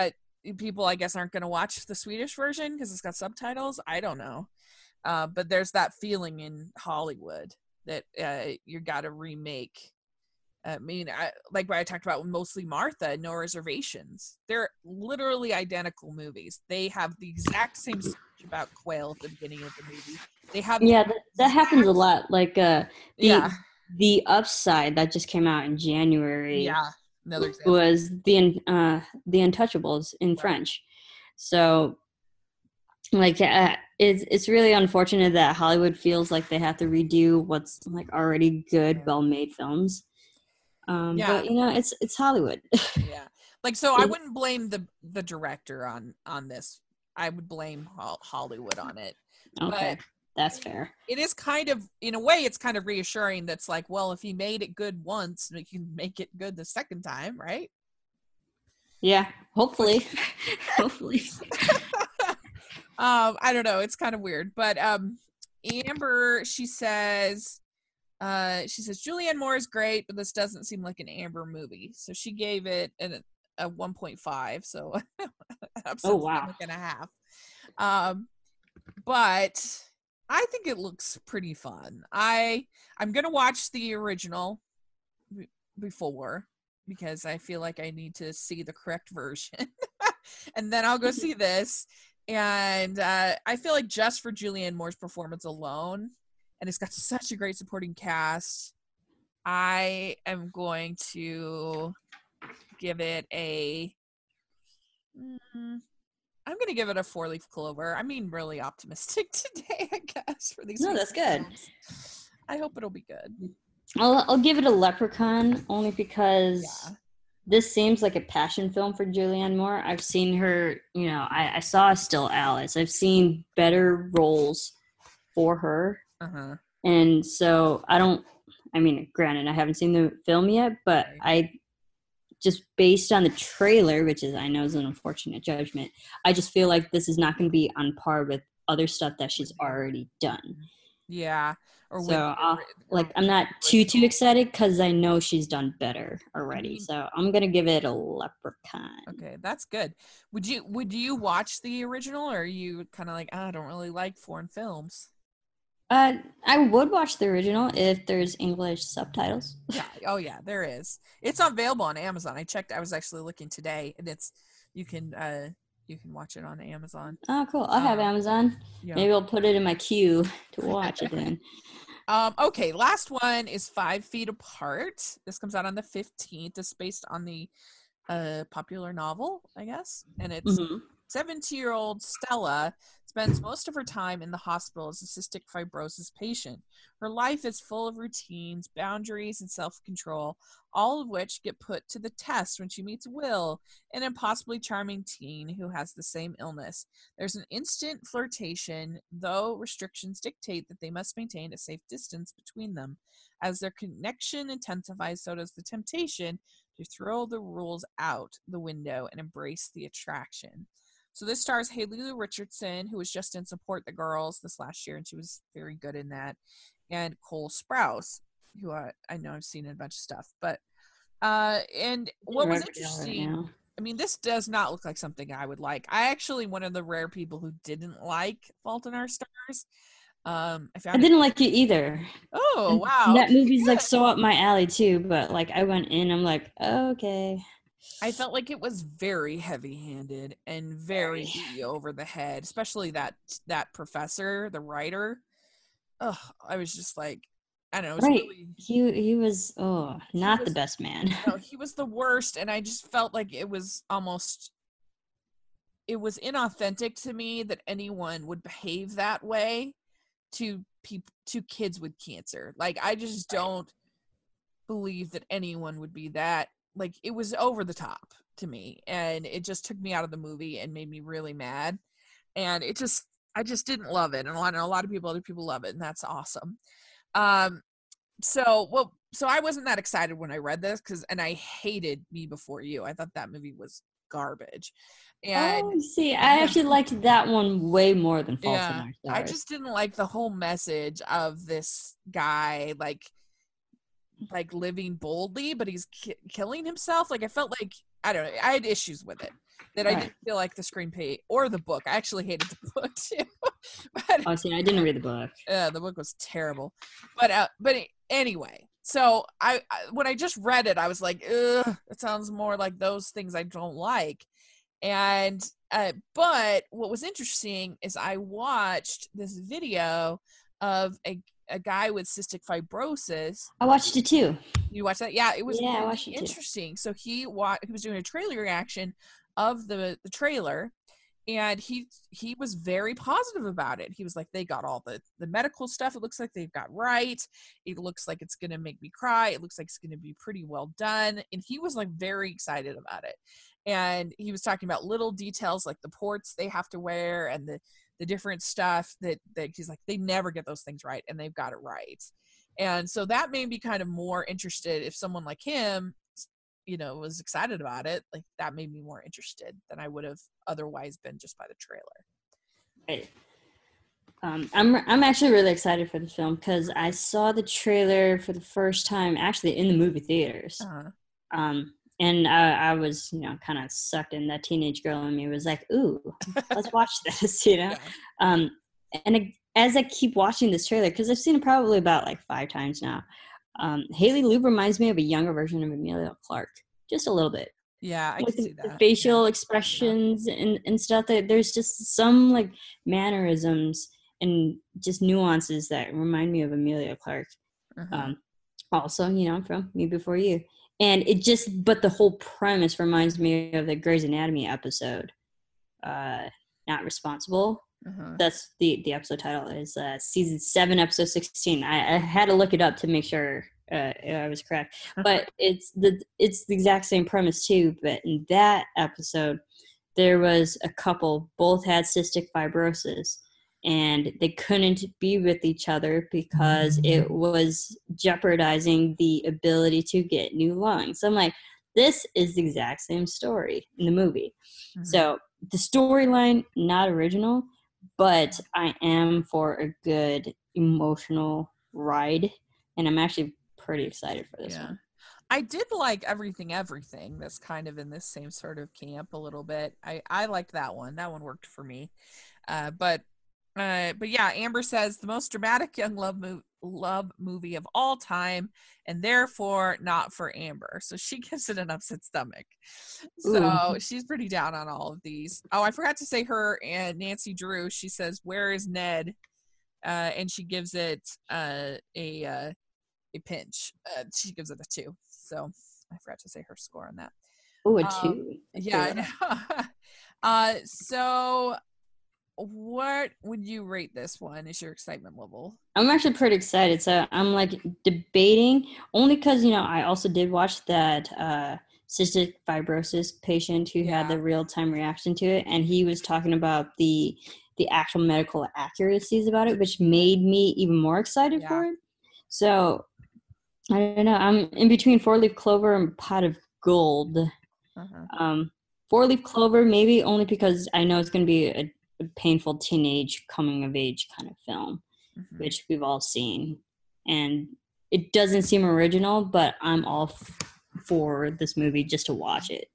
people, I guess, aren't going to watch the Swedish version because it's got subtitles. I don't know. But there's that feeling in Hollywood that you got to remake. I mean, like what I talked about with Mostly Martha and No Reservations. They're literally identical movies. They have the exact same speech about quail at the beginning of the movie. They have that happens a lot. Like the Upside that just came out in January. Yeah, another example was the Untouchables in French. So, like, it's really unfortunate that Hollywood feels like they have to redo what's like already good, well-made films. But it's Hollywood. Yeah, like, so I wouldn't blame the director on this. I would blame Hollywood on it. Okay, but that's fair. It is kind of, in a way, it's kind of reassuring. That's like, well, if he made it good once, you can make it good the second time, right? Yeah, hopefully. Hopefully. I don't know. It's kind of weird, but Amber, she says Julianne Moore is great, but this doesn't seem like an Amber movie. So she gave it a 1.5. So oh wow, and a half. But I think it looks pretty fun. I'm gonna watch the original before, because I feel like I need to see the correct version, and then I'll go see this. And I feel like just for Julianne Moore's performance alone, and it's got such a great supporting cast, I am going to give it a. I'm going to give it a 4-leaf clover. I'm being really optimistic today, I guess, for these. No, that's good. I hope it'll be good. I'll give it a Leprechaun, only because this seems like a passion film for Julianne Moore. I've seen her, I saw Still Alice. I've seen better roles for her. Uh-huh. And so granted, I haven't seen the film yet, but I just based on the trailer, which I know is an unfortunate judgment, I just feel like this is not going to be on par with other stuff that she's already done. Yeah. I'm not too excited because I know she's done better already. So I'm gonna give it a Leprechaun. Okay, that's good. Would you watch the original, or are you kind of like, I don't really like foreign films? I would watch the original if there's English subtitles. Yeah. Oh yeah, there is. It's available on Amazon. I checked. I was actually looking today, and you can watch it on Amazon. Oh, cool. I have Amazon. Yeah. Maybe I'll put it in my queue to watch it then. Okay, last one is 5 Feet Apart. This comes out on the 15th. It's based on the popular novel, I guess. And it's 70-year-old Stella spends most of her time in the hospital as a cystic fibrosis patient. Her life is full of routines, boundaries, and self-control, all of which get put to the test when she meets Will, an impossibly charming teen who has the same illness. There's an instant flirtation, though restrictions dictate that they must maintain a safe distance between them. As their connection intensifies, so does the temptation to throw the rules out the window and embrace the attraction. So this stars Haley Lou Richardson, who was just in Support the Girls this last year, and she was very good in that, and Cole Sprouse, who I know I've seen in a bunch of stuff. But and what was interesting, I mean, this does not look like something I would like. I actually one of the rare people who didn't like Fault in Our Stars. I didn't like it either. Oh, and wow. That movie's like so up my alley too, but like I went in, I'm like, oh, okay. I felt like it was very heavy-handed and very over the head, especially that professor, the writer. Oh, I was just like, I don't know. He was not the best man. No, he was the worst, and I just felt like it was inauthentic to me that anyone would behave that way to kids with cancer. Like, I just don't believe that anyone would be that. Like, it was over the top to me, and it just took me out of the movie and made me really mad. And I just didn't love it. And a lot of other people love it, and that's awesome. So I wasn't that excited when I read this and I hated Me Before You. I thought that movie was garbage. And I actually liked that one way more than Fault in Our Stars. I just didn't like the whole message of this guy, like living boldly, but he's killing himself. Like, I felt like I don't know. I had issues with it that I Right. didn't feel like the screenplay or the book. I actually hated the book too. But Oh, see, I didn't read the book. the book was terrible. But anyway, so I when I just read it, I was like, ugh, it sounds more like those things I don't like. And but what was interesting is I watched this video of a guy with cystic fibrosis. I watched it too. You watched that? Yeah, it was Yeah, I really watched it too. interesting. So he was doing a trailer reaction of the trailer, and he was very positive about it. He was like, they got all the medical stuff. It looks like they've got right. It looks like it's gonna make me cry. It looks like it's gonna be pretty well done. And he was like very excited about it. And he was talking about little details like the ports they have to wear and the different stuff that he's like, they never get those things right, and they've got it right. And so that made me kind of more interested. If someone like him, was excited about it, like that made me more interested than I would have otherwise been just by the trailer. Right. I'm actually really excited for the film because I saw the trailer for the first time actually in the movie theaters. Uh-huh. And I was, kind of sucked in. That teenage girl in me was like, ooh, let's watch this, Yeah. And as I keep watching this trailer, because I've seen it probably about like 5 times now, Haley Loeb reminds me of a younger version of Emilia Clarke, just a little bit. Yeah, I Like can see the that. facial expressions and stuff. That there's just some like mannerisms and just nuances that remind me of Emilia Clarke. Uh-huh. Also, I'm from Me Before You. And but the whole premise reminds me of the Grey's Anatomy episode, Not Responsible. Uh-huh. That's the episode title is season 7, episode 16. I had to look it up to make sure I was correct. But it's the exact same premise too. But in that episode, there was a couple, both had cystic fibrosis, and they couldn't be with each other because it was jeopardizing the ability to get new lungs. So I'm like, this is the exact same story in the movie. Mhm. So the storyline, not original, but I am for a good emotional ride, and I'm actually pretty excited for this one. I did like everything that's kind of in this same sort of camp a little bit. I liked that one. That one worked for me. But yeah, Amber says the most dramatic young love movie of all time, and therefore not for Amber. So she gives it an upset stomach. So she's pretty down on all of these. Oh, I forgot to say her and Nancy Drew. She says, "Where is Ned?" And she gives it a pinch. She gives it a 2. So I forgot to say her score on that. Oh, a 2. Yeah, I know. So what would you rate this one? Is your excitement level? I'm actually pretty excited. So I'm like debating only because, I also did watch that cystic fibrosis patient who had the real-time reaction to it. And he was talking about the actual medical accuracies about it, which made me even more excited for it. So I don't know. I'm in between 4-Leaf Clover and Pot of Gold. Uh-huh. 4-Leaf Clover, maybe only because I know it's going to be a painful teenage coming of age kind of film, which we've all seen, and it doesn't seem original, but I'm all for this movie just to watch it.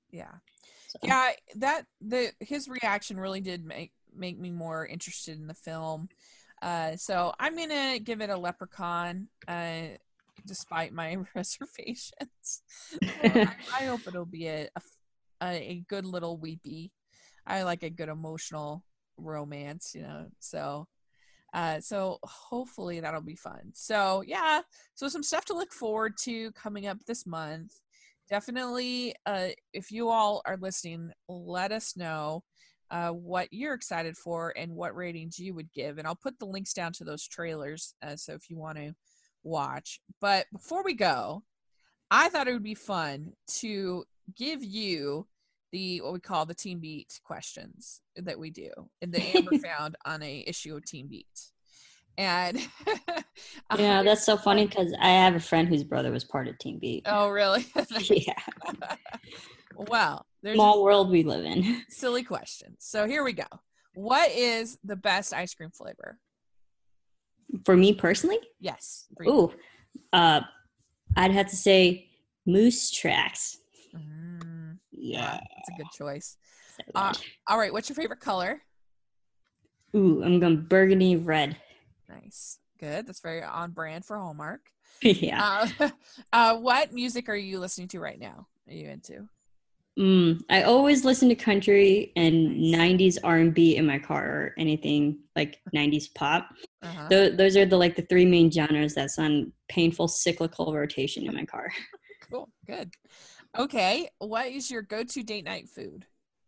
His reaction really did make me more interested in the film, so I'm gonna give it a Leprechaun despite my reservations. I hope it'll be a good little weepy. I like a good emotional romance, so hopefully that'll be fun. So some stuff to look forward to coming up this month. Definitely, if you all are listening, let us know what you're excited for and what ratings you would give, and I'll put the links down to those trailers, so if you want to watch. But before we go, I thought it would be fun to give you what we call the Teen Beat questions that we do, and that Amber found on a issue of Teen Beat. And that's so funny because I have a friend whose brother was part of Teen Beat. Oh, really? Yeah. Well, there's small world we live in. Silly question. So here we go. What is the best ice cream flavor? For me personally? Yes. Ooh, I'd have to say Moose Tracks. Yeah. That's a good choice. So good. All right, what's your favorite color? Ooh, I'm going burgundy red. Nice. Good. That's very on brand for Hallmark. Yeah. What music are you listening to right now? Are you into? I always listen to country and Nice. 90s R&B in my car, or anything like 90s pop. Uh-huh. Those are the three main genres that's on painful cyclical rotation in my car. Cool. Good. Okay. What is your go-to date night food?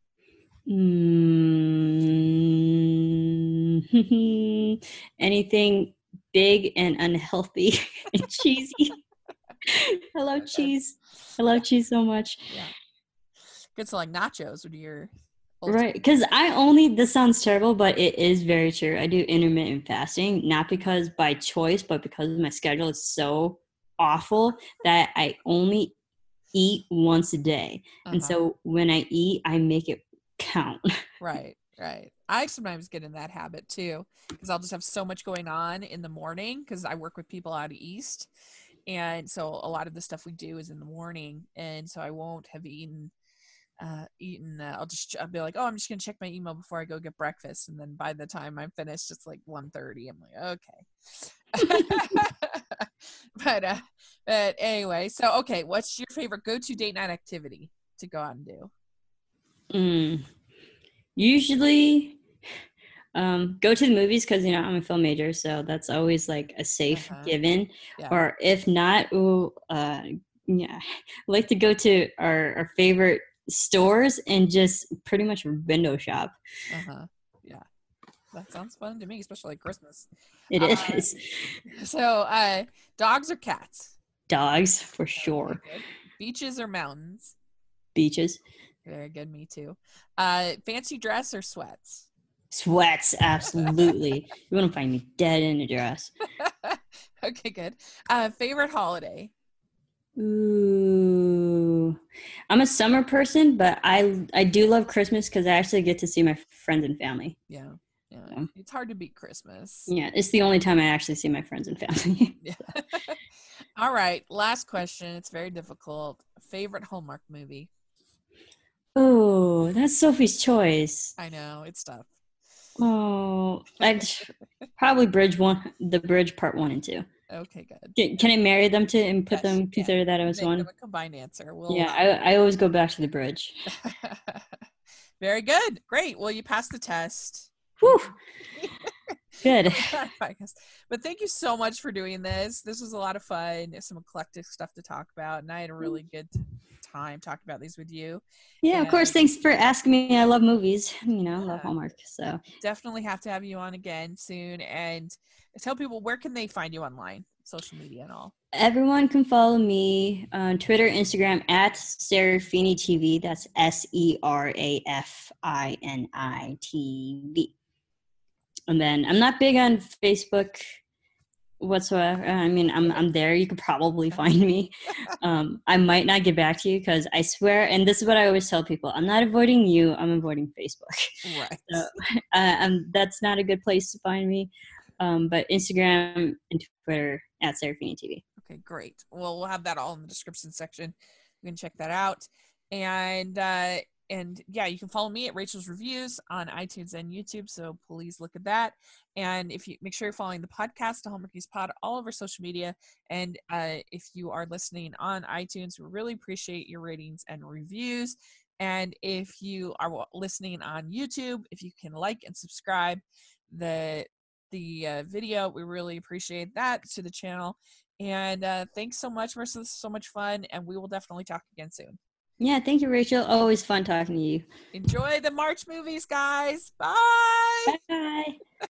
Anything big and unhealthy and cheesy. Hello, Okay. cheese. I love cheese so much. Yeah. Good. So like nachos would be your Right, ultimate. because this sounds terrible, but it is very true. I do intermittent fasting, not because by choice, but because my schedule is so awful that I only eat once a day. And Uh-huh. so when I eat, I make it count. Right. I sometimes get in that habit too, because I'll just have so much going on in the morning because I work with people out east. And so a lot of the stuff we do is in the morning. And so I won't have I'll be like, oh, I'm just gonna check my email before I go get breakfast, and then by the time I'm finished it's like 1:30. I'm like, okay. But anyway, so okay, what's your favorite go-to date night activity to go out and do? Usually go to the movies because I'm a film major, so that's always like a safe given. Yeah. Or if not, I like to go to our favorite stores and just pretty much window shop. Yeah, that sounds fun to me, especially like Christmas. It is. So dogs or cats? Dogs, for sure. Okay, beaches or mountains? Beaches. Very good. Me too. Fancy dress or sweats? Sweats, absolutely. You wouldn't find me dead in a dress. Okay, good. Favorite holiday? Ooh, I'm a summer person, but I do love Christmas because I actually get to see my friends and family. Yeah. So, it's hard to beat Christmas. Yeah, it's the only time I actually see my friends and family. Yeah. All right, last question. It's very difficult. Favorite Hallmark movie? Oh, that's Sophie's choice. I know, it's tough. Oh, I'd probably the Bridge Part 1 and 2. Okay, good. Can I marry them and put them, consider that as one? Make them a combined answer. I always go back to the Bridge. Very good. Great. Well, you passed the test. Whew. Good. But thank you so much for doing this. This was a lot of fun. There's some eclectic stuff to talk about, and I had a really good time talking about these with you. Yeah, of course. Thanks for asking me. I love movies. Love Hallmark. So definitely have to have you on again soon. And tell people, where can they find you online, social media and all? Everyone can follow me on Twitter, Instagram at Serafini TV. That's SERAFINI And then I'm not big on Facebook whatsoever. I mean, I'm there. You could probably find me. I might not get back to you because I swear, and this is what I always tell people, I'm not avoiding you, I'm avoiding Facebook. Right. So, that's not a good place to find me. But Instagram and Twitter at Serafini TV. Okay, great. Well, we'll have that all in the description section. You can check that out. And yeah, you can follow me at Rachel's Reviews on iTunes and YouTube. So please look at that. And if you make sure you're following the podcast, the Hallmarkies Pod, all over social media. And if you are listening on iTunes, we really appreciate your ratings and reviews. And if you are listening on YouTube, if you can like and subscribe the video, we really appreciate that to the channel. And thanks so much, Marissa. This is so much fun, and we will definitely talk again soon. Yeah, thank you, Rachel. Always fun talking to you. Enjoy the March movies, guys. Bye. Bye.